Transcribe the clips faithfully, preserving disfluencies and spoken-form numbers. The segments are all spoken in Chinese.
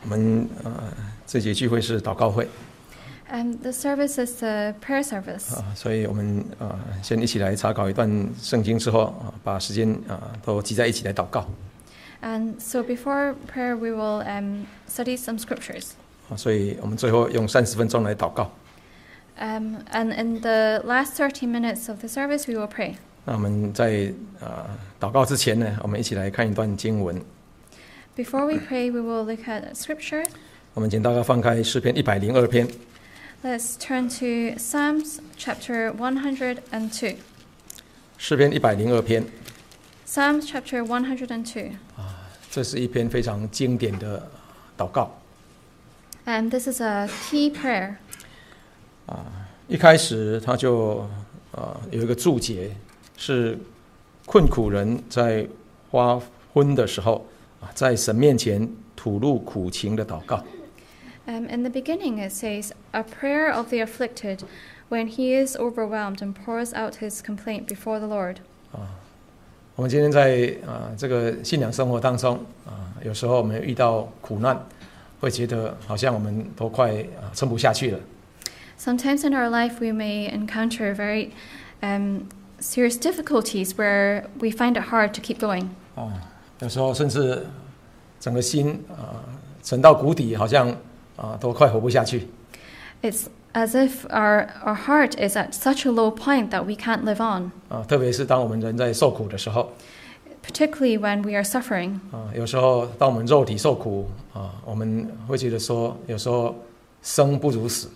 我们呃这节聚会是祷告会。 Um, the service is the prayer service. 啊，所以我们呃先一起来查考一段圣经之后啊，把时间啊都集在一起来祷告。 And so before prayer, we will um, study some scriptures. 啊，所以我们最后用三十分钟来祷告。 Um, and in the last thirty minutes of the service, we will pray. 那我们在啊祷告之前呢，我们一起来看一段经文。 Before we pray, we will look at scripture. 我们请大家翻开诗篇一百零二篇。 Let's turn to Psalms chapter one hundred two. 诗篇一百零二篇。 Psalms chapter one hundred two. 啊，这是一篇非常经典的祷告。 And this is a key prayer. 啊，一开始他就啊有一个注解，是困苦人在发昏的时候啊，在神面前吐露苦情的祷告。 Um, in the beginning, it says, "A prayer of the afflicted, when he is overwhelmed and pours out his complaint before the Lord." 啊，我们今天在啊这个信仰生活当中啊，有时候我们遇到苦难，会觉得好像我们都快啊撑不下去了。 Sometimes in our life, we may encounter very um, serious difficulties where we find it hard to keep going. 啊，有时候甚至整个心啊沉到谷底，好像啊都快活不下去。 It's as if our our heart is at such a low point that we can't live on. 啊，特别是当我们人在受苦的时候。 Particularly when we are suffering. 啊，有时候当我们肉体受苦啊，我们会觉得说，有时候生不如死。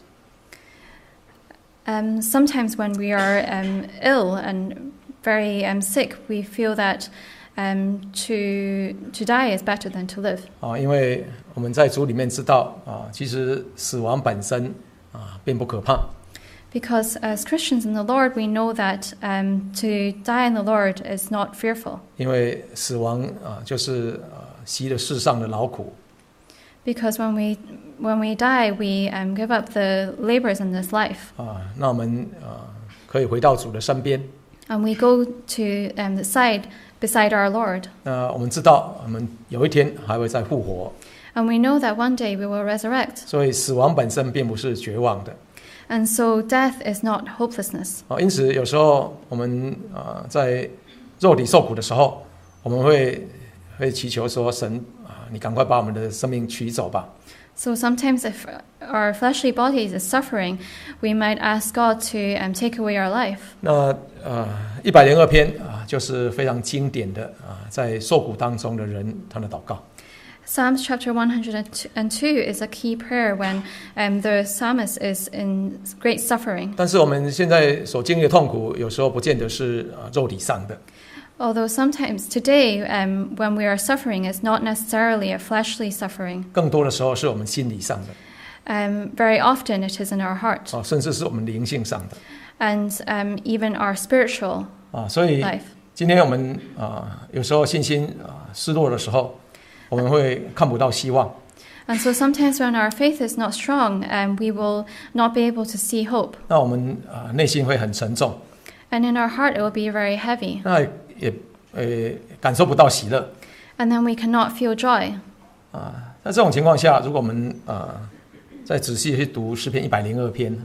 Um, sometimes when we are um, ill and very um, sick, we feel that um, to to die is better than to live. 啊，因为我们在主里面知道啊，其实死亡本身啊并不可怕。 Because as Christians in the Lord, we know that um, to die in the Lord is not fearful. 因为死亡啊就是啊息了世上的劳苦。 Because when we when we die, we um, give up the labors in this life. 啊，那我们啊可以回到主的身边。 And we go to um, the side beside our Lord. 那我们知道，我们有一天还会再复活。 And we know that one day we will resurrect. 所以死亡本身并不是绝望的。 And so death is not hopelessness. 啊，因此有时候我们啊在肉体受苦的时候，我们会会祈求说神啊，你赶快把我们的生命取走吧。 So sometimes if our fleshly bodies is suffering, we might ask God to um, take away our life. 那呃一百零二篇啊，就是非常经典的啊，在受苦当中的人他的祷告。 Psalms chapter one hundred two is a key prayer when um, the psalmist is in great suffering. 但是我们现在所经历的痛苦，有时候不见得是啊肉体上的。 Although sometimes today, um, when we are suffering, it's not necessarily a fleshly suffering. 更多的时候是我们心理上的。 Um, very often it is in our heart. 啊，甚至是我们灵性上的。 And um, even our spiritual 啊，所以 life. 今天我们啊有时候信心啊失落的时候，我们会看不到希望。 And so sometimes when our faith is not strong, um, we will not be able to see hope. 那我们啊内心会很沉重。 And in our heart it will be very heavy. 那也呃感受不到喜乐。 And then we cannot feel joy. 啊，在这种情况下，如果我们啊再仔细去读诗篇一百零二篇。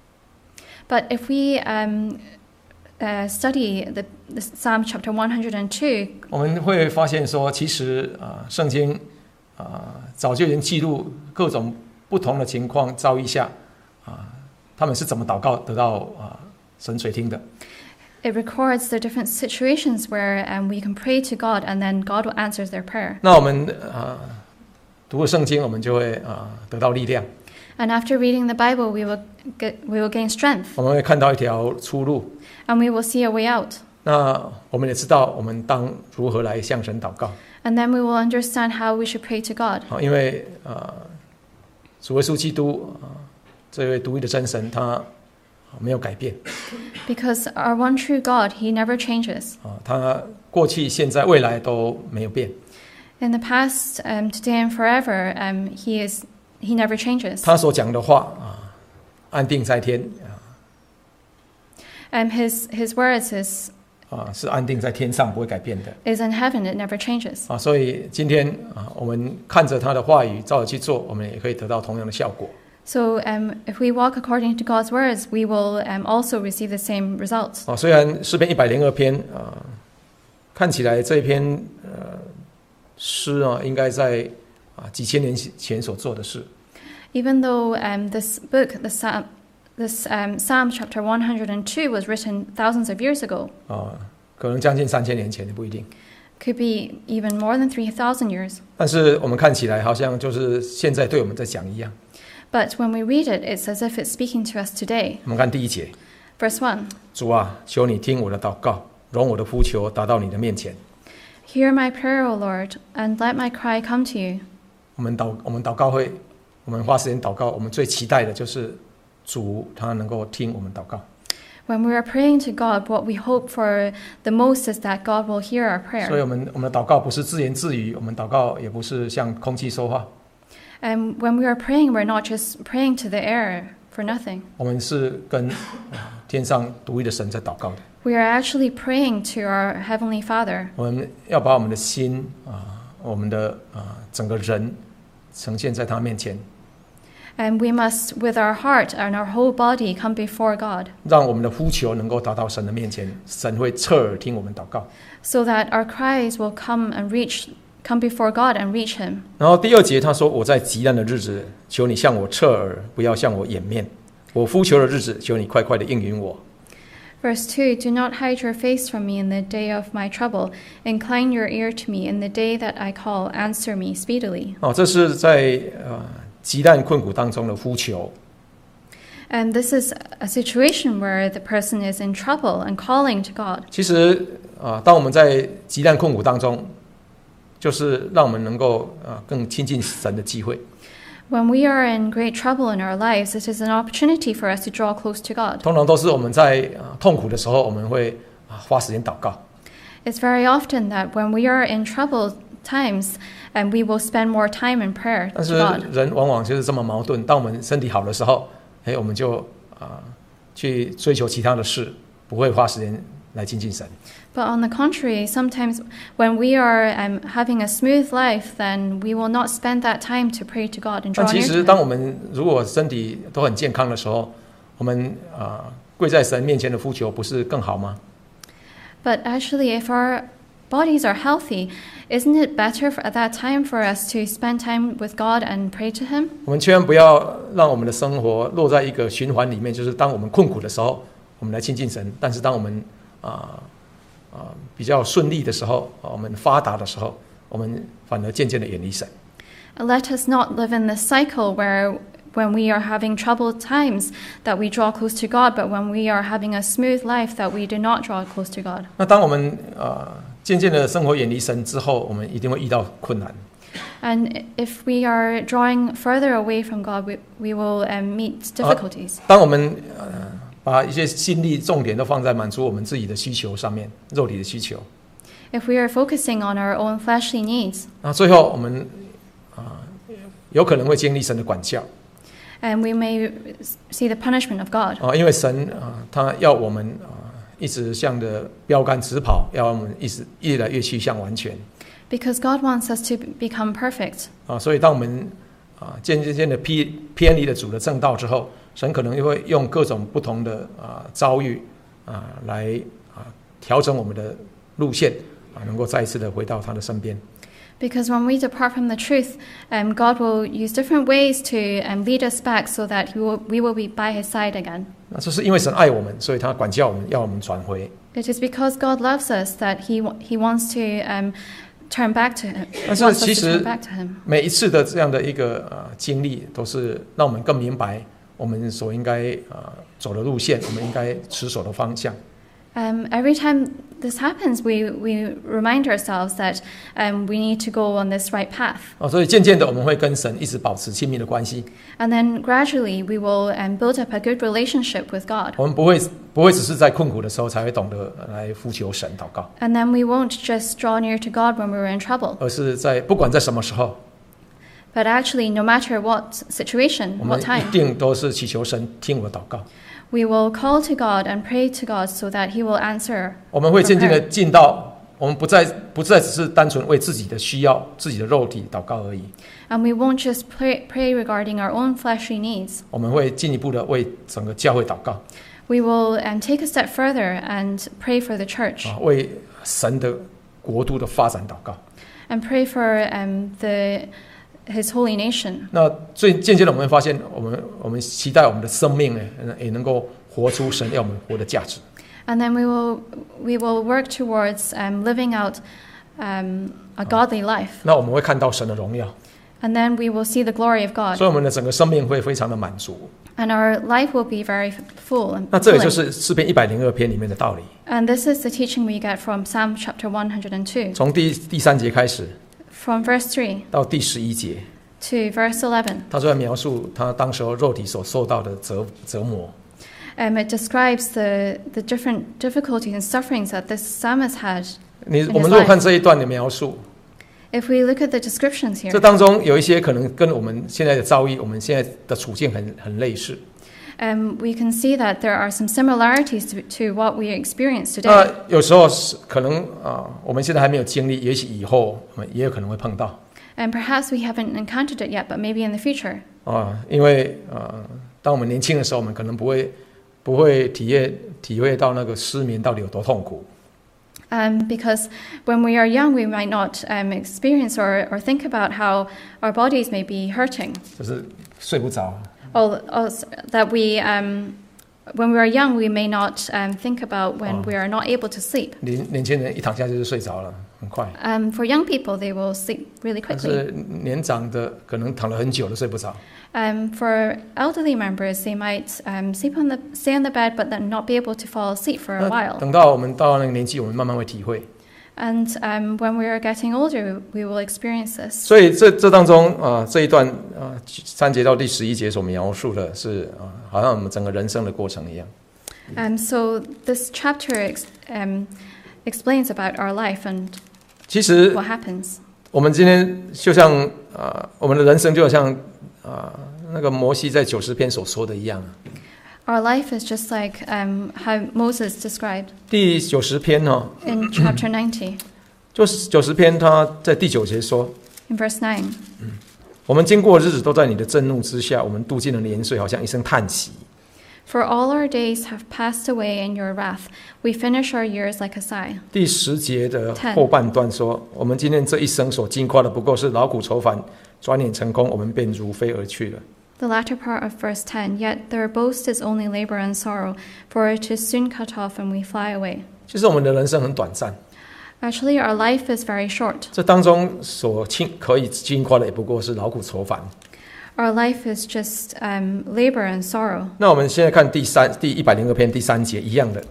But if we um, uh, study the, the Psalm chapter one hundred two, 我们会发现说，其实啊，圣经啊早就已经记录各种不同的情况遭遇下啊，他们是怎么祷告得到啊神垂听的。 It records the different situations where um, we can pray to God and then God will answer their prayer. 那我们啊读了圣经，我们就会啊得到力量。 And after reading the Bible, we will get, we will gain strength. 我们会看到一条出路。 And we will see a way out. 那我们也知道我们当如何来向神祷告。 And then we will understand how we should pray to God. 好，因为啊主耶稣基督啊这位独一的真神，他没有改变。 Because our one true God, He never changes. 啊，他过去、现在、未来都没有变。 In the past, um, today and forever, um, He is He never changes. 他所讲的话啊，安定在天啊。 Um, his His words is 啊是安定在天上，不会改变的。 is in heaven, it never changes. 啊，所以今天啊，我们看着他的话语，照着去做，我们也可以得到同样的效果。 So um, if we walk according to God's words, we will um, also receive the same results. 啊，虽然诗篇一百零二篇啊，看起来这一篇呃诗啊，应该在啊几千年前所做的事。 Even though um, this book, the Psalm, this um, Psalm chapter one hundred two was written thousands of years ago. 啊，可能将近三千年前也不一定。 Could be even more than three thousand years. 但是我们看起来好像就是现在对我们在讲一样。 But when we read it, it's as if it's speaking to us today. 我们看第一节。 Verse one. 主啊，求你听我的祷告，容我的呼求达到你的面前。 Hear my prayer, O Lord, and let my cry come to you. 我们祷我们祷告会，我们花时间祷告，我们最期待的就是主他能够听我们祷告。 When we are praying to God, what we hope for the most is that God will hear our prayer. 所以我们我们的祷告不是自言自语，我们祷告也不是向空气说话。 And when we are praying, we're not just praying to the air for nothing. 我们是跟天上独一的神在祷告的。 We are actually praying to our Heavenly Father. 我们要把我们的心啊，我们的啊整个人呈现在他面前。 And we must, with our heart and our whole body, come before God. 让我们的呼求能够达到神的面前，神会侧耳听我们祷告。 So that our cries will come and reach, come before God and reach Him. 然后第二节他说：“我在极难的日子，求你向我侧耳，不要向我掩面。我呼求的日子，求你快快的应允我。” Verse two, Do not hide your face from me in the day of my trouble. Incline your ear to me in the day that I call. Answer me speedily. 哦，这是在呃极难困苦当中的呼求。 And this is a situation where the person is in trouble and calling to God. 其实啊、呃，当我们在极难困苦当中，就是让我们能够啊、呃、更亲近神的机会。 When we are in great trouble in our lives, it is an opportunity for us to draw close to God. 通常都是我们在、呃、痛苦的时候，我们会啊、呃、花时间祷告。 It's very often that when we are in troubled times, and we will spend more time in prayer 但 to 是 God. 人往往就是这么矛盾。当我们身体好的时候，哎，我们就啊、呃、去追求其他的事，不会花时间来亲近神。 But on the contrary, sometimes when we are um, having a smooth life, then we will not spend that time to pray to God and 但 draw 其 near 实， to 当我 Him. 们如果身体都很健康的时候，我们啊、呃、跪在神面前的呼求，不是更好吗？ But actually, if our bodies are healthy, isn't it better for, at that time for us to spend time with God and pray to Him? 我们千万不要让我们的生活落在一个循环里面，就是当我们困苦的时候，我们来亲近神；但是当我们啊啊、呃、比较顺利的时候，我们发达的时候，我们反而渐渐的远离神。 Let us not live in this cycle where when we are having troubled times that we draw close to God, but when we are having a smooth life that we do not draw close to God. 那当我们啊、呃、渐渐的生活远离神之后，我们一定会遇到困难。 And if we are drawing further away from God, we, we will um, meet difficulties. 当我们呃把一些心力重点都放在满足我们自己的需求上面，肉体的需求， If we are focusing on our own fleshly needs, 那最后我们啊、呃、有可能会经历神的管教。 and we may see the punishment of God. 啊，因为神啊，他要我们啊一直向着标杆直跑，要我们一直越来越趋向完全。 Because God wants us to become perfect. 啊，所以当我们啊渐渐渐的偏偏离了主的正道之后，神可能又会用各种不同的啊遭遇啊来啊调整我们的路线啊，能够再一次的回到他的身边。 Because when we depart from the truth, um, God will use different ways to um, lead us back so that we will, we will be by His side again. 那这是因为神爱我们，所以他管教我们，要我们转回。 It is because God loves us that He He wants to um, turn back to Him. 但 Wants 是 us 其 to 实 turn back to Him. 每一次的这样的一个呃经历，都是让我们更明白我们所应该呃走的路线，我们应该持守的方向。 Um, every time this happens, we, we remind ourselves that um, we need to go on this right path. 哦，所以渐渐的我们会跟神一直保持亲密的关系。 And then gradually we will um, build up a good relationship with God. 我们不会不会只是在困苦的时候才会懂得来呼求神祷告， And then we won't just draw near to God when we're in trouble. 而是在不管在什么时候， But actually, no matter what situation, 我们 what time, 一定都是祈求神听我的祷告。 We will call to God and pray to God so that He will answer. 我们会渐渐的进到，我们不再不再只是单纯为自己的需要、自己的肉体祷告而已。 And we won't just pray, pray regarding our own fleshly needs. 我们会进一步的为整个教会祷告。 We will um, take a step further and pray for the church. 啊，为神的国度的发展祷告。 And pray for um, the His holy nation. 那最渐渐的，我们会发现，我们我们期待我们的生命呢，也能够活出神要我们活的价值。 And then we will we will work towards um, living out um, a godly life. 那我们会看到神的荣耀。 And then we will see the glory of God. 所以我们的整个生命会非常的满足。 And our life will be very full and 那这也就 fulfilling. 是诗篇一百零二篇里面的道理。 And this is the teaching we get from Psalm chapter one hundred two. 从第第三节开始 From verse three 到第十一节， to verse eleven. 他就在描述他当时候肉体所受到的折折磨。 Um, it describes the, the different difficulties and sufferings that this psalmist had. 你 his 我们如果 life. 看这一段的描述， If we look at the descriptions 这 here, 当中有一些可能跟我们现在的遭遇、我们现在的处境很很类似。 um, we can see that there are some similarities to, to what we experience 那 today. 有时候是可能啊、我们现在还没有经历，也许以后我们也有可能会碰到 And perhaps we haven't encountered it yet, but maybe in the future. 啊、因为啊、当我们年轻的时候，我们可能不会不会体验体会到那个失眠到底有多痛苦。 Um, because when we are young, we might not um, experience or, or think about how our bodies may be hurting. 就是睡不着。 Or, or that we, um, when we are young, we may not um, think about when Oh. we are not able to sleep. 年年轻人一躺下就是睡着了，很快。 Um, for young people, they will sleep really 但 quickly. 是年长的可能躺了很久都睡不着。 Um, for elderly members, they might um, sleep on the stay on the bed, but then not be able to fall asleep for a 那 while. 等到我们到那个年纪，我们慢慢会体会。 And um, when we are getting older, we will experience this. 所以这这当中啊、这一段啊、三节到第十一节所描述的是啊、好像我们整个人生的过程一样。 Um, so this chapter ex- um, explains about our life and 其实 what happens. 我们今天就像啊、我们的人生就好像啊、那个摩西在九十篇所说的一样。 Our life is just like um, how Moses described 第九十篇哦， in chapter ninety, 就是九十篇，他在第九节说。 in verse nine. 我们经过的日子都在你的震怒之下，我们度尽了年岁，好像一声叹息。 For all our days have passed away in your wrath. We finish our years like a sigh. 第十节的后半段说，我们今天这一生所经夸的，不过是劳苦愁烦，转眼成空，我们便如飞而去了。 The latter part of verse ten, yet their boast is only labor and sorrow, for it is soon cut off and we fly away. 其实我们的人生很短暂， Actually, our life is very short. 这当中所经可以经夸的，也不过是劳苦愁烦。 Our life is just um, labor and sorrow. 那我们现在看第三第一百零二篇第三节一样的，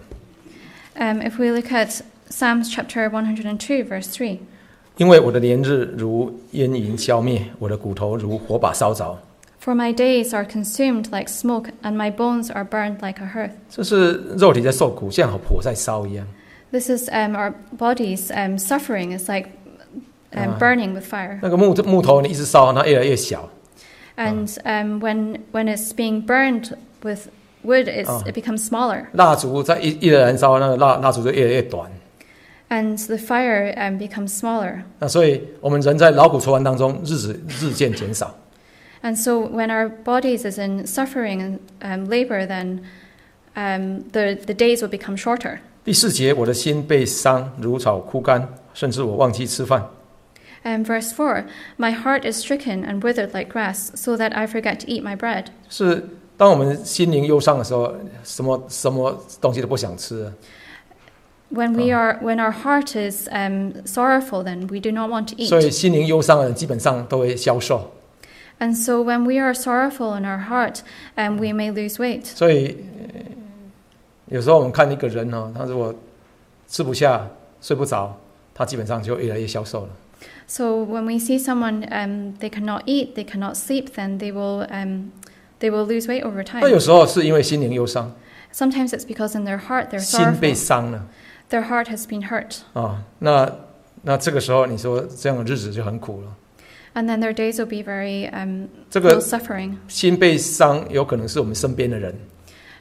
Um, if we look at Psalms chapter one hundred two, verse three, 因为我的年日如烟云消灭，我的骨头如火把烧着。 For my days are consumed like smoke, and my bones are burned like a hearth. 这是肉体在受苦，像好火在烧一样。 This is um, our bodies um, suffering. It's like um, Ah. burning with fire. 那个木木头你一直烧，它越来越小。 And um, when when it's being burned with wood, it's, Ah. it becomes smaller. 蜡烛在一一直燃烧，那个蜡蜡烛就越来越短。 And the fire um, becomes smaller. 那所以我们人在劳苦愁烦当中，日子日渐减少。 And so when our bodies is in suffering and um, labor, then um, the, the days will become shorter. 第四节，我的心被伤，如草枯干，甚至我忘记吃饭。 Um, verse four, my heart is stricken and withered like grass, so that I forget to eat my bread. 是当我们心灵忧伤的时候，什么什么东西都不想吃了。 When we are, when our heart is um, sorrowful, then we do not want to 所以 eat. 心灵忧伤的人基本上都会消瘦。 And so when we are sorrowful in our heart, um, we may lose weight. 所以呃有时候我们看一个人哦，他如果吃不下、睡不着，他基本上就越来越消瘦了。 So when we see someone, um, they cannot eat, they cannot sleep, then they will, um, they will lose weight over 那有 time. 时候是因为心灵忧伤， Sometimes it's because in their heart they're 心被 sorrowful. 伤了 Their heart has been hurt. 啊。那那这个时候，你说这样的日子就很苦了。 And then their days will be very um, 这 full 个 suffering. 心被伤，有可能是我们身边的人，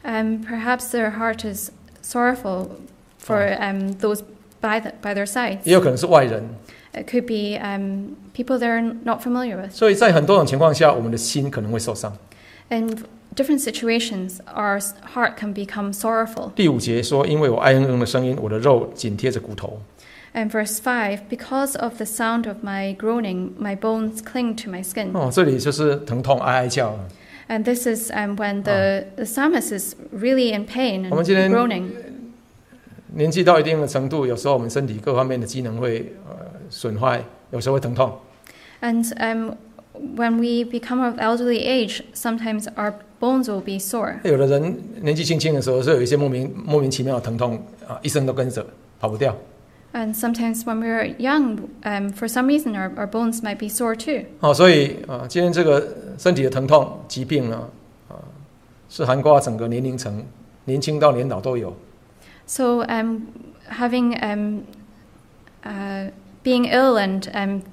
Um, perhaps their heart is sorrowful for um, those by, the, by their sides. 也有可能是外人。 It could be um, people they're not familiar with. 所以在很多种情况下，我们的心可能会受伤。 In different situations, our heart can become sorrowful. 第五节说：“因为我哀哼哼的声音，我的肉紧贴着骨头。” And verse five, because of the sound of my groaning, my bones cling to my skin. 哦，这里就是疼痛哀哀叫。 And this is um, when the, the psalmist is really in pain 我们今 and 天 groaning. 年纪到一定的程度，有时候我们身体各方面的机能会呃损坏，有时候会疼痛。 And um, when we become of elderly age, sometimes our bones will be sore. 有的人年纪轻轻的时候是有一些莫名莫名其妙的疼痛啊，一生都跟着跑不掉。 And sometimes when we're young, um, for some reason, our, our bones might be sore too. 哦，所以啊，今天这个身体的疼痛疾病呢，啊，是涵盖整个年龄层，年轻到年老都有。 So um, having um, uh, being ill and um,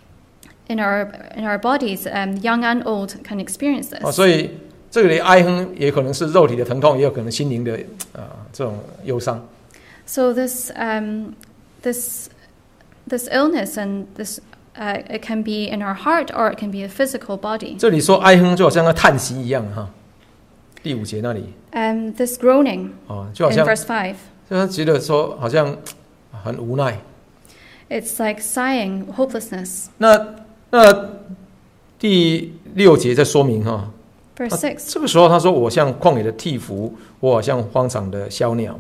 in our in our bodies, um, young and old can experience this. 哦，所以这里哀哼也可能是肉体的疼痛，也有可能心灵的啊这种忧伤。 So this um, this this illness and this uh, it can be in our heart or it can be a physical body. 这里说哀哼就好像在叹息一样哈，第五节那里 Um, this groaning 哦，就好 in 像 verse five. 就他觉得说好像很无奈。 It's like sighing, hopelessness. 那那第六节在说明哈， Verse 啊 six. 这个时候他说我像旷野的鹈鹕，我好像荒场的枭鸟。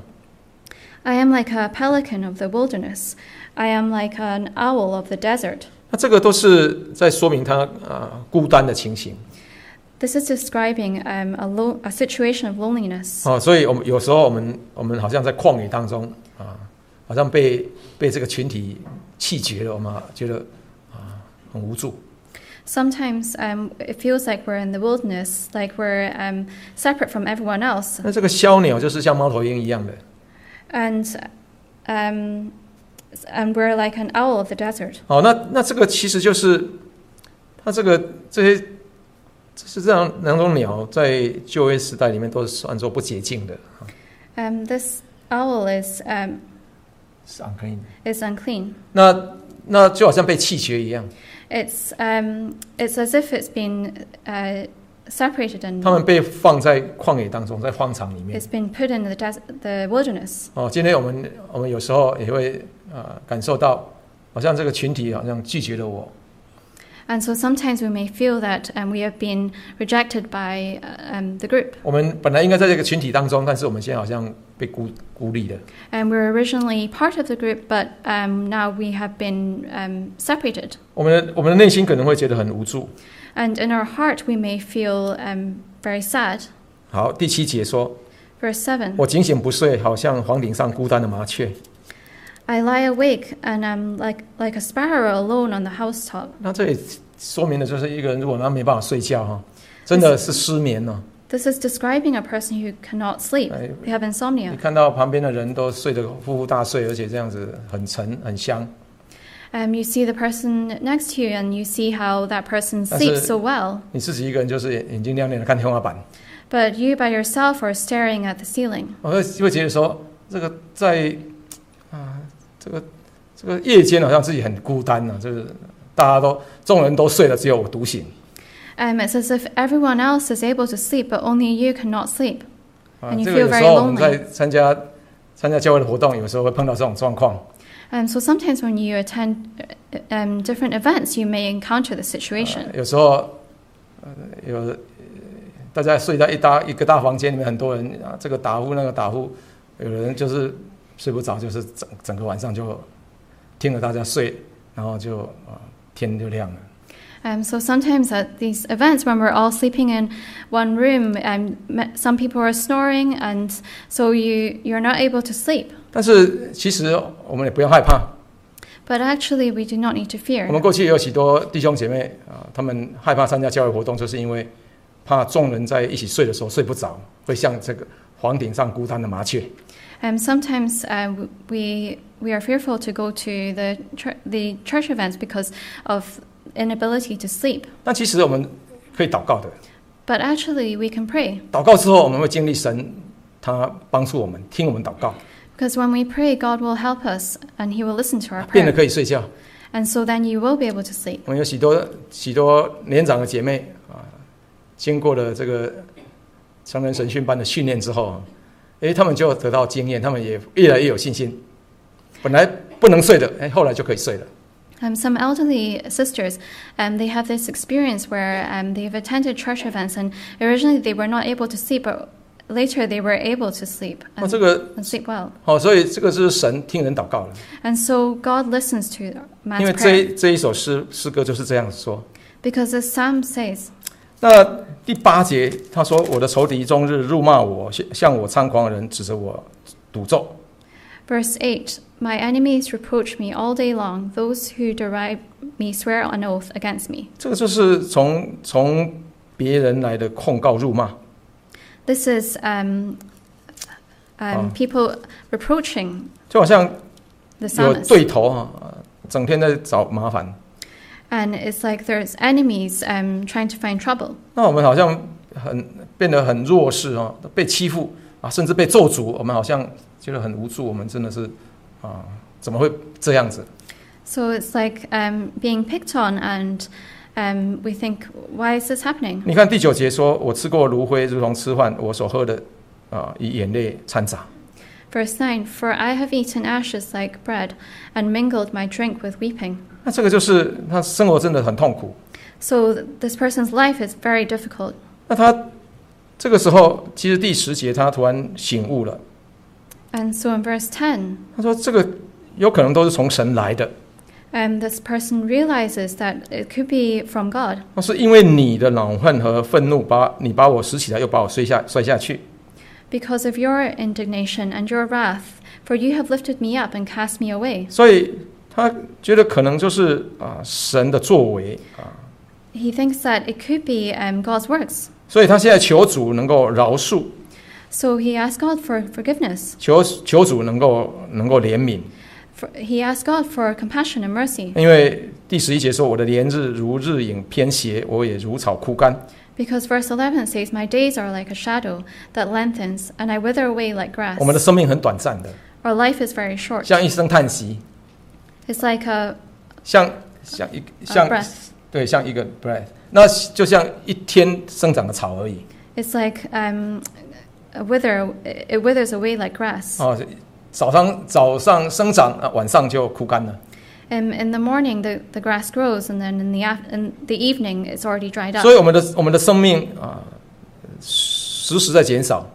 I am like a pelican of the wilderness. I am like an owl of the desert. 那这个都是在说明他啊孤单的情形。 This is describing um, a, lo- a situation of loneliness. 哦，所以我们有时候我们我们好像在旷野当中啊，好像被被这个群体弃绝了，我们觉得啊很无助。 Sometimes um, it feels like we're in the wilderness, like we're um, separate from everyone else. 那这个枭鸟就是像猫头鹰一样的， And, um, and we're like an owl of the desert. 哦，那那这个其实就是它这个这些这是这样两种鸟在旧约时代里面都是算作不洁净的， Um, this owl is, um, 是 unclean。 is unclean. 那那就好像被弃绝一样， It's, um, it's as if it's been uh, separated and 他们被放在旷野当中，在荒场里面。 it's been put in the, des- the wilderness. 哦，今天我们我们有时候也会呃感受到，好像这个群体好像拒绝了我。 And so sometimes we may feel that um, we have been rejected by uh, um, the group. 我们本来应该在这个群体当中，但是我们现在好像被孤孤立了。 And we're originally part of the group, but um, now we have been um, separated. 我们的我们的内心可能会觉得很无助。 And in our heart, we may feel um, very sad. 好，第七节说， Verse seven. 我警醒不睡，好像房顶上孤单的麻雀。 I lie awake and I'm like, like a sparrow alone on the housetop. 那这也说明的就是一个人如果他没办法睡觉哈，真的是失眠了。 This is describing a person who cannot sleep. Right. They have 你 insomnia. 看到旁边的人都睡得呼呼大睡，而且这样子很沉很香。 Um, you see the person next to you and you see how that person That's sleeps it. so well. 你自己一个人就是眼睛亮亮的看天花板， But you by yourself are staring at the ceiling. 我会会觉得说，这个在啊，这个这个夜间好像自己很孤单呢、啊，就是大家都众人都睡了，只有我独醒。 Um, it's as if everyone else is able to sleep, but only you cannot sleep. 啊 And，you 这个 feel 有时 very 候我们 lonely. 在参加参加教会的活动，有时候会碰到这种状况。 Um, so sometimes when you attend uh, um, different events, you may encounter the situation. 呃有时候，呃，有呃大家睡在一大一个大房间里面，很多人啊，这个打呼那个打呼，有人就是睡不着，就是整整个晚上就听着大家睡，然后就啊天就亮了。 Um, so sometimes at these events, when we're all sleeping in one room, um, me- some people are snoring, and so you you're not able to sleep. 但是其实我们也不要害怕， But actually, we do not need to 我 fear. 们过去也有许多弟兄姐妹啊，他们害怕参加教会活动，就是因为怕众人在一起睡的时候睡不着，会像这个房顶上孤单的麻雀。 Um, sometimes uh, we we are fearful to go to the chur- the church events because of inability to sleep. 但其实我们可以祷告的。 But actually, we can pray. 祷告之后，我们会经历神他帮助我们，听我们祷告， Because when we pray, God will help us and He will listen to our 变得 prayer. 可以睡觉。 And so then you will be able to sleep. 我们有许多许多年长的姐妹啊，经过了这个成人神训班的训练之后，哎，他们就得到经验，他们也越来越有信心。本来不能睡的，哎，后来就可以睡了。 Um, some elderly sisters, um, they have this experience where um, they've attended church events, and originally they were not able to sleep, but later they were able to sleep 哦， and, 这个 and sleep well. 好，所以这个是神听人祷告了。 And so God listens to 因 man's 为这 prayer. 一这一首诗诗歌就是这样子说。 Because the psalm says, 那第八节他说：“我的仇敌终日辱骂我，向我猖狂的人指着我赌咒。” verse eight, my enemies reproach me all day long. Those who deride me swear an oath against me. 这个就是从从别人来的控告辱骂。 This is um, um, Oh. people reproaching 就好像 the 有 psalmist. 对头啊，整天在找麻烦。 And it's like there's enemies um, trying to find trouble. 那我们好像很变得很弱势啊，被欺负啊，甚至被咒诅，我们好像觉得很无助。我们真的是啊，怎么会这样子？ So it's like um, being picked on, and um, we think, why is this happening? 你看第九节说：“我吃过炉灰，如同吃饭；我所喝的啊，以眼泪掺杂。” Verse nine, for I have eaten ashes like bread and mingled my drink with weeping. 那这个就是他生活真的很痛苦。 So th- this person's life is very difficult. 那他这个时候，其实第十节他突然醒悟了， And so in verse ten, 他说：“这个有可能都是从神来的， um, this person realizes that it could be from God. 那是因为你的恼恨和愤怒，把你把我拾起来，又把我摔下摔下去。” Because of your indignation and your wrath, for you have lifted me up and cast me away. 所以他觉得可能就是啊神的作为啊， He thinks that it could be um, God's works. 所以他现在求主能够饶恕， So he asked God for forgiveness. 求求主能够能够怜悯， For, he asked God for compassion and mercy. 因为第十一节说：“我的年日如日影偏斜，我也如草枯干。” Because verse eleven says, my days are like a shadow that lengthens, and I wither away like grass. 我们的生命很短暂的， Our life is very short. 像一声叹息， It's like a, 像像一 a 像 breath. 对，像一个 breath，那就像一天生长的草而已。 It's like um, a wither. It withers away like grass. 哦，早上早上生长啊，晚上就枯干了。 Um, in the morning, the, the grass grows, and then in the af- in the evening, it's already dried up. 所以我们的我们的生命啊，时时在减少。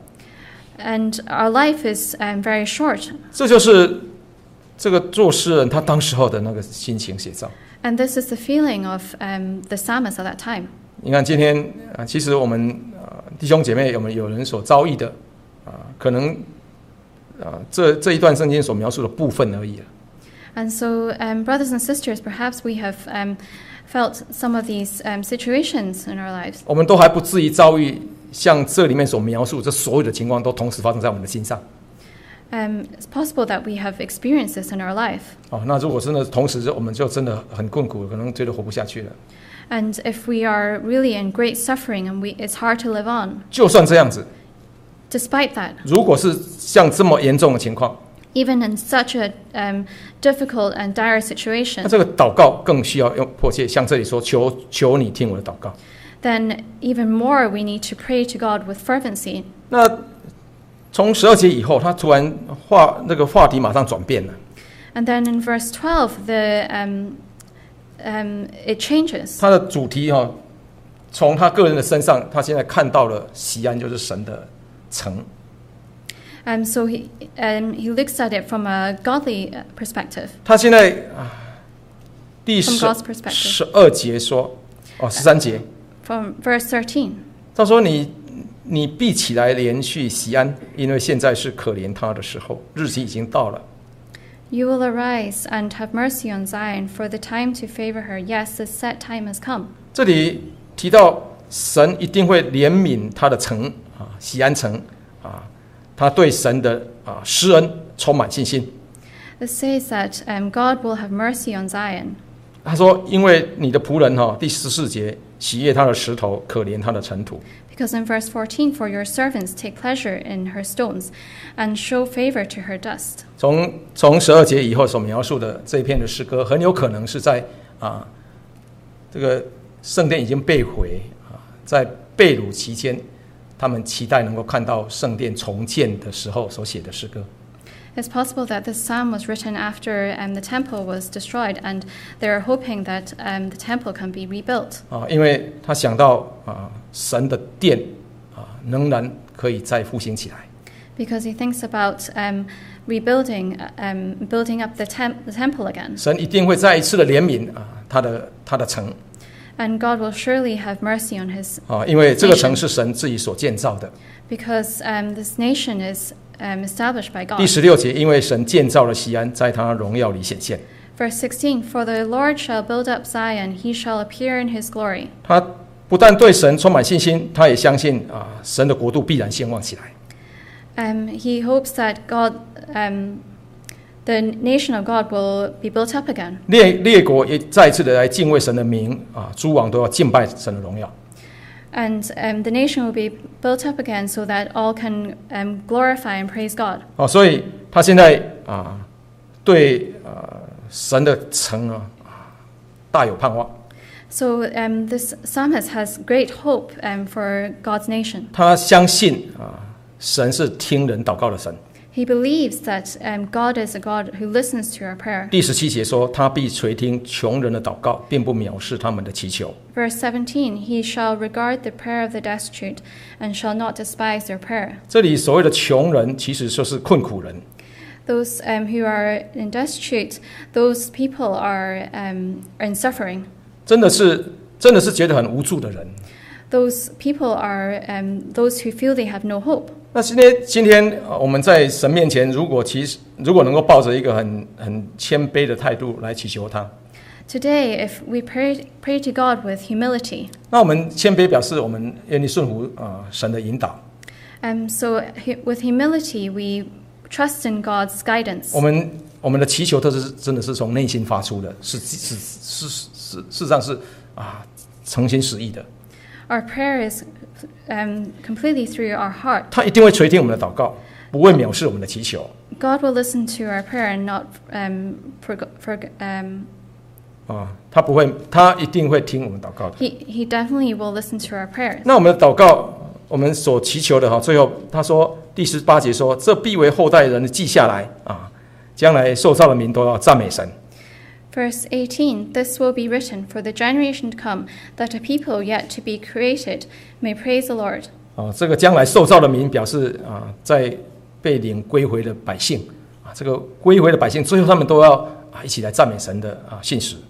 And our life is um, very short. 这就是这个作诗人他当时候的那个心情写照。 And this is the feeling of um, the psalmist at that time. 你看今天啊，其实我们啊弟兄姐妹，我们有人所遭遇的啊，可能啊这这一段圣经所描述的部分而已了。 And so, um, brothers and sisters, perhaps we have um, felt some of these um, situations in our lives. 我们都还不至于遭遇像这里面所描述这所有的情况都同时发生在我们的心上。 Um, it's possible that we have experienced this in our life. 哦，那如果真的同时，我们就真的很困苦，可能觉得活不下去了。 And if we are really in great suffering and we, it's hard to live on, 就算这样子， despite that, 如果是像这么严重的情况， even in such a um, difficult and dire 那 situation, 这个祷告更需要用迫切，像这里说，求求你听我的祷告。 then even more we need to pray to God with fervency. 那从十二节以后，他突然话那个话题马上转变了， And then in verse twelve, the um, um, it changes. 他的主题哈、哦，从他个人的身上，他现在看到了西安就是神的城。 Um, so he, um, he looks at it from a godly uh, perspective, 他现在啊，第 from 十 God's perspective. 十二节说，哦，十三节， From verse thirteen, 他说你你必起来连续西安，因为现在是可怜他的时候，日期已经到了。 you will arise and have mercy on Zion, for the time to favor her. Yes, the set time has come. 这里提到神一定会怜悯他的城啊，西安城啊，他对神的啊施恩充满信心。 It says that um, God will have mercy on Zion. 他说：“因为你的仆人哈、哦，第十四节喜悦他的石头，可怜他的尘土。 Because in verse fourteen, for your servants take pleasure in her stones, and show favor to her dust. 从从十二节以后所描述的这一篇的诗歌，很有可能是在啊这个圣殿已经被毁啊，在被掳期间，他们期待能够看到圣殿重建的时候所写的诗歌。 It's possible that this psalm was written after um, the temple was destroyed, and they're hoping that um, the temple can be rebuilt. 啊，因为他想到啊神的殿啊仍然可以再复兴起来。 Because he thinks about um, rebuilding, um, building up the, tem- the temple again. 神一定会再一次的怜悯啊他的他的城 And God will surely have mercy on his 啊，因为这个城是神自己所建造的。 because um, this nation is um, established by 第 God. 十六节，因为神建造了西安，在他荣耀里显现。 Verse sixteen, for the Lord shall build up Zion, he shall appear in his glory. 他不但对神充满信心，他也相信啊神的国度必然兴旺起来。 Um, he hopes that God, um, the nation of God will be built up again. 列列国也再一次的来敬畏神的名啊，诸王都要敬拜神的荣耀。 And um, the nation will be built up again so that all can um, glorify and praise God. 哦，所以他现在啊，对呃神的城啊大有盼望。 So um, this psalmist has great hope um, for God's nation. 他相信啊，神是听人祷告的神。 He believes that um, God is a God who listens to our prayer. 第十七节说，他必垂听穷人的祷告，并不藐视他们的祈求。 Verse seventeen, he shall regard the prayer of the destitute and shall not despise their prayer. 这里所谓的穷人，其实就是困苦人。 Those um, who are in destitute, those people are, um, are in suffering. 真的是真的是觉得很无助的人。 Those people are um, those who feel they have no hope. 那今天今天我们在神面前，如果其实如果能够抱着一个很很谦卑的态度来祈求他， Today, if we pray, pray to God with humility, 那我们谦卑表示我们愿意顺服啊、呃、神的引导。 um, so hu- with humility we trust in God's guidance. 我们我们的祈求都是真的是从内心发出的，是是是是是事实上是啊诚心实意的。 Our prayer is um, completely through our heart. 他一定会垂听我们的祷告，不会藐视我们的祈求。 God will listen to our prayer and not um, for, for, um, 啊，他不会，他一定会听我们祷告的。 he, he definitely will listen to our prayers. 那我们的祷告，我们所祈求的哈，最后他说第十八节说，这必为后代人记下来啊，将来受造的民都要赞美神。 Verse eighteen, this will be written for the generation to come, that a people yet to be created may praise the Lord. 啊，这个将来受造的民表示啊，在被领归回的百姓啊，这个归回的百姓，最后他们都要啊一起来赞美神的啊信实。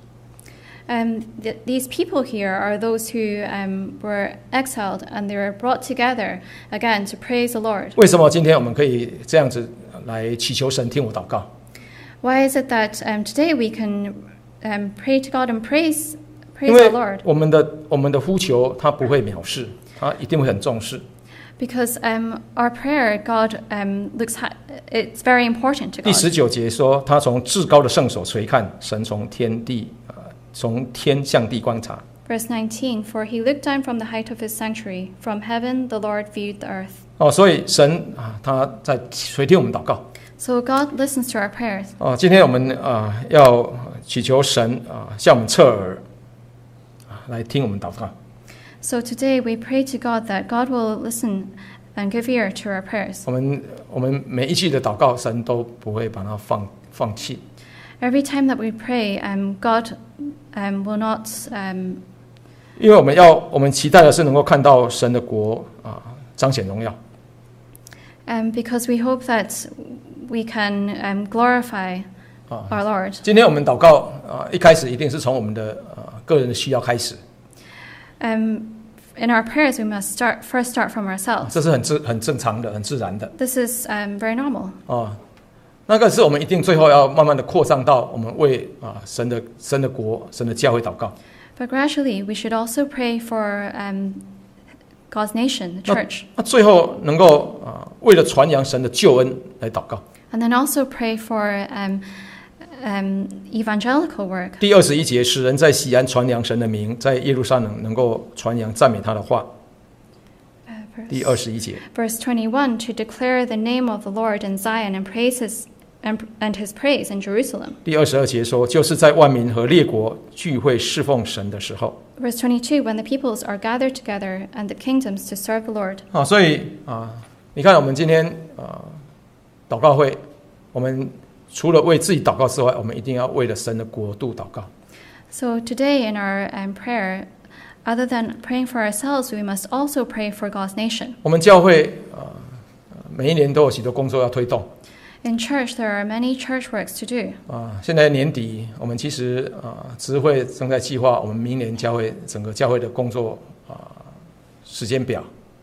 Um, th- these people here are those who um, were exiled and they were brought together again to praise the Lord. 为什么今天我们可以这样子来祈求神听我祷告？ Why is it that um, today we can um, pray to God and praise 因 praise 为 our Lord? 我们的我们的呼求，他不会藐视，他一定会很重视。 Because um, our prayer, God um, looks ha- it's very important to 第 God. 十九节说，他从至高的圣所垂看，神从天地啊、呃，从天向地观察。 Verse nineteen, for he looked down from the height of his sanctuary, from heaven the Lord viewed the earth. 哦，所以神啊，他在垂听我们祷告。 So God listens to our prayers. 哦，今天我们啊、呃、要祈求神啊、呃、向我们侧耳啊来听我们祷告。 So today we pray to God that God will listen and give ear to our prayers. 我们我们每一句的祷告，神都不会把它放放弃。 Every time that we pray, um, God um, will not. Um, 因为我们要我们期待的是能够看到神的国啊、彰显荣耀。 um, because we hope that we can um, glorify 啊 our Lord. 今天我们祷告啊、一开始一定是从我们的呃个人的需要开始， Um, in our prayers, we must start first start from ourselves. 这是很自很正常的、很自然的 This is um, very normal. 啊。那个是我们一定最后要慢慢的扩张到我们为啊神的神的国、神的教会祷告。 But gradually, we should also pray for um, God's nation, the 那 church, 那最后能够啊为了传扬神的救恩来祷告。 and then also pray for um, um, evangelical work. 第二十一节，使人在西安传扬神的名，在耶路撒冷能够传扬赞美他的话。 Uh, 第二十一节 verse twenty-one, to declare the name of the Lord in Zion and praise his, and, and his praise in Jerusalem. 第二十二节说，就是在万民和列国聚会侍奉神的时候。 Verse twenty-two, when the peoples are gathered together and the kingdoms to serve the Lord. 啊，所以啊，你看我们今天啊，祷告会，我们除了为自己祷告之外，我们一定要为了神的国度祷告。 So today in our um, prayer, other than praying for ourselves, we must also pray for God's nation. 我们教会啊，每一年都有许多工作要推动。 In church, there are many church works to do. 啊，现在年底，我们其实啊，执会正在计划我们明年教会整个教会的工作啊时间表。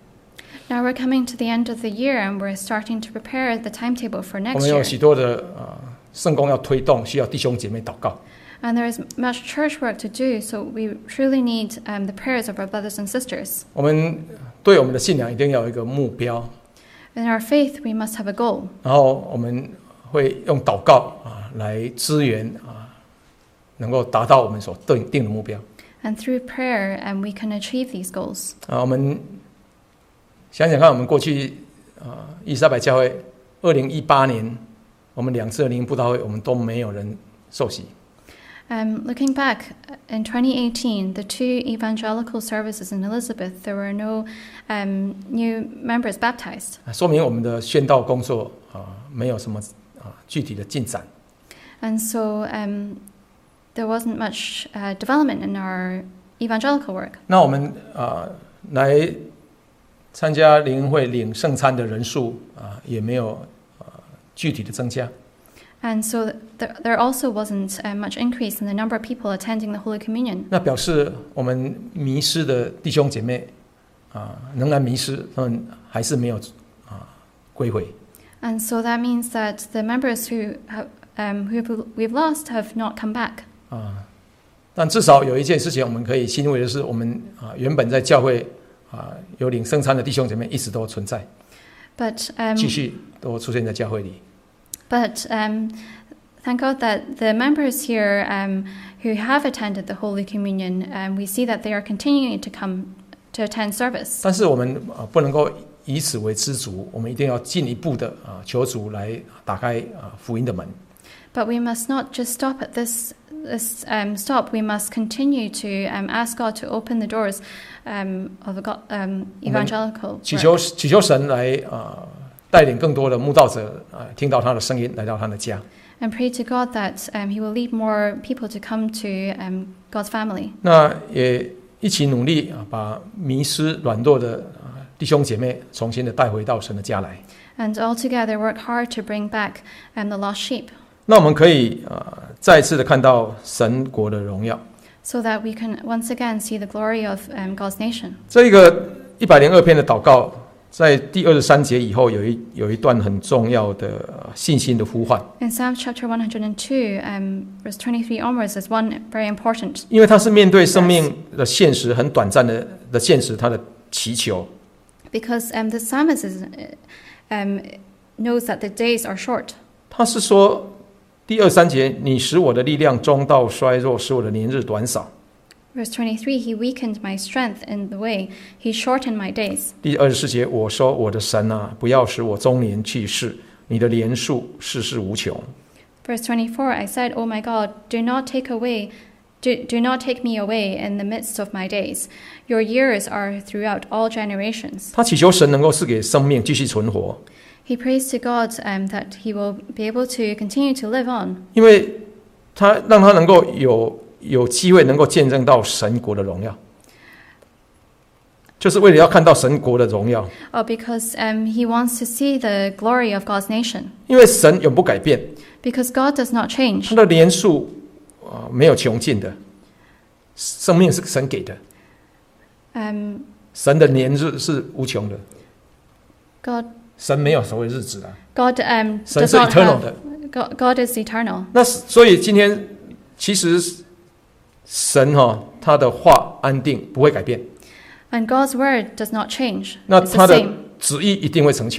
Now we're coming to the end of the year, and we're starting to prepare the timetable for 我 next 们有 year. 许多的啊圣工要推动，需要弟兄姐妹祷告。 And there is much church work to do, so we truly need um, the prayers of our brothers and sisters. 我们对我们的信仰一定要有一个目标。 In our faith, we must have a goal. 然后我们会用祷告啊来支援啊，能够达到我们所定定的目标。 And through prayer, um, we can achieve these goals. 啊，我们想想看，我们过去啊，伊莎白教会二零一八年，我们两次的灵恩布道会，我们都没有人受洗。 Um, looking back, in twenty eighteen, the two evangelical services in Elizabeth, there were no um, new members baptized. 说明我们的宣道工作啊没有什么啊具体的进展。 And so um, there wasn't much uh, development in our evangelical work. 那我们啊来参加灵恩会领圣餐的人数啊也没有啊具体的增加。 And so there, there also wasn't uh, much increase in the number of people attending the Holy Communion. 那表示我们迷失的弟兄姐妹啊仍然迷失，他们还是没有啊归回。 And so that means that the members who have, um, who we've lost have not come back. 啊，但至少有一件事情我们可以欣慰的是，我们啊原本在教会啊有领圣餐的弟兄姐妹一直都存在， But um, 继续都出现在教会里。 But um, thank God that the members here um, who have attended the Holy Communion, um, we see that they are continuing to come to attend service. 但是我们啊不能够以此为知足，我们一定要进一步的啊求主来打开啊福音的门。 But we must not just stop at this this um, stop. We must continue to um, ask God to open the doors um, of the God, um, evangelical 祈求 work. 祈求神来啊带领更多的慕道者啊听到他的声音，来到他的家。 And pray to God that um, He will lead more people to come to um, God's family. 那也一起努力啊，把迷失软弱的啊弟兄姐妹重新的带回到神的家来。 And all together work hard to bring back um, the lost sheep, 那我们可以啊再一次的看到神国的荣耀。 so that we can once again see the glory of um, God's nation. 这个一百零二篇的祷告，在第二十三节以后有一有一段很重要的信心的呼唤。 In Psalm chapter one hundred two, um, verse twenty-three onwards, is one very important. 因为他是面对生命的现实很短暂的的现实，他的祈求。 Because um, the psalmist is, um, knows that the days are short. 他是说第二三节，你使我的力量中道衰弱，使我的年日短少。 Verse twenty-three, He weakened my strength in the way. He shortened my days. 第二十四节，我说我的神啊，不要使我中年去世，你的年数世世无穷。 Verse twenty-four, I said, O my God, do not take away, do, do not take me away in the midst of my days. Your years are throughout all generations. 他祈求神能够赐给生命继续存活， He prays to God um, that he will be able to continue to live on. 因为他让他能够有有机会能够见证到神国的荣耀，就是为了要看到神国的荣耀。 Oh, because um, he wants to see the glory of God's nation. 因为神永不改变， Because God does not change. 他的年数啊、呃、没有穷尽的，生命是神给的， Um, 神的年日是无穷的， God, 神没有所谓日子的， God um, 神 does 是 not eternal have. 的。 God, God is eternal. 那所以今天其实神哈、哦、他的话安定不会改变， And God's word does not change. 那 It's 他 the 的 same. 旨意一定会成全。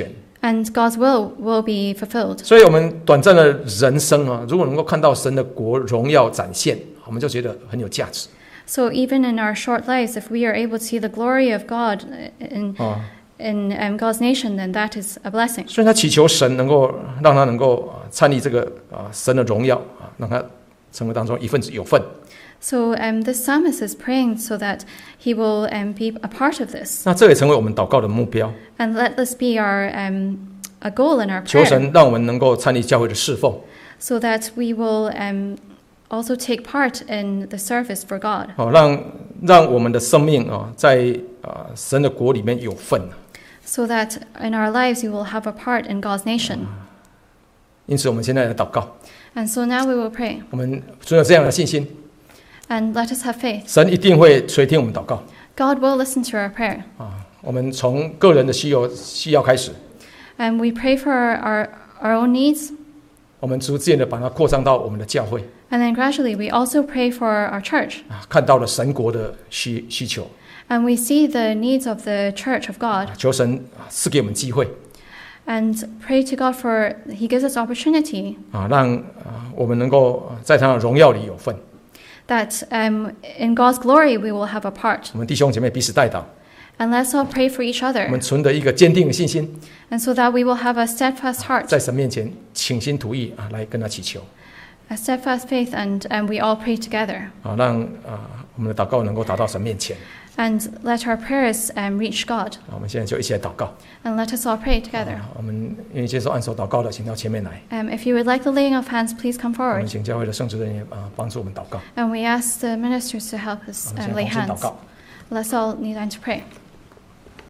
And God's will will be fulfilled. 所以我们短暂的人生啊，如果能够看到神的国荣耀展现，我们就觉得很有价值。 So even in our short lives, if we are able to see the glory of God in, 啊， in um, God's nation, then that is a blessing. 所以他祈求神能够让他能够啊参与这个啊神的荣耀啊，让他成为当中一份子有份。 So um, this psalmist is praying so that he will um, be a part of this. 那这也成为我们祷告的目标。 And let this be our um, a goal in our 求 prayer, 神让我们能够参与教会的侍奉， so that we will um, also take part in the service for God, 好让让我们的生命啊在啊神的国里面有份。 so that in our lives we will have a part in God's nation. 因此，我们现在来祷告， And so now we will pray, 我们存有这样的信心， and let us have faith. 神一定会垂听我们祷告 God will listen to our prayer. 啊。我们从个人的需要需要开始， And we pray for our, our, our own needs, 我们逐渐的把它扩张到我们的教会 and then gradually we also pray for our church. 啊，看到了神国的需需求， And we see the needs of the church of God, 求神啊赐给我们机会 and pray to God for He gives us opportunity 啊，让啊我们能够在他的荣耀里有份。 that um, in God's glory we will have a part. 我们弟兄姐妹彼此代祷， And let's all pray for each 我 other, 们存的一个坚定的信心， and so that we will have a steadfast heart, 在神面前倾心吐意啊，来跟他祈求 a steadfast faith, and, and we all pray together. 啊，让啊我们的祷告能够达到神面前 And let our prayers um, reach God. 啊。我们现在就一起来祷告 And let us all pray together. 啊。我们愿意接受按手祷告的，请到前面来。 Um, if you would like the laying of hands, please come 我们 forward. 请教会的圣职人员啊帮助我们祷告。 And we ask the ministers to help us 我们 um, 现在 lay 同心祷 hands. 告。 Let's all kneel down to pray.